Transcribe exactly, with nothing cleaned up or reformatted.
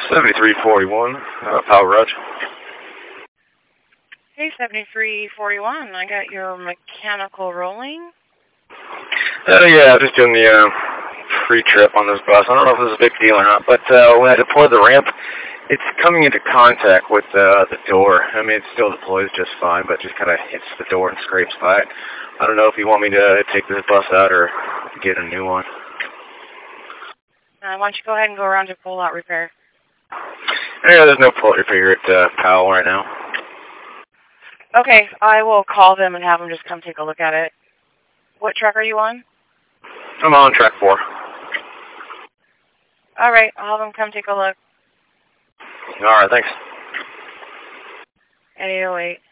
seventy-three forty-one, uh, Powell Garage. Hey, seventy-three forty-one, I got your mechanical rolling. Oh, uh, yeah, just doing the uh, free trip on this bus. I don't know if this is a big deal or not, but uh, when I deploy the ramp, it's coming into contact with uh, the door. I mean, it still deploys just fine, but just kind of hits the door and scrapes by it. I don't know if you want me to take this bus out or get a new one. Uh, why don't you go ahead and go around to pull-out repair? Yeah, there's no pull-out repair here at uh, Powell right now. Okay, I will call them and have them just come take a look at it. What truck are you on? I'm on track four. All right, I'll have them come take a look. All right, thanks. eight oh eight.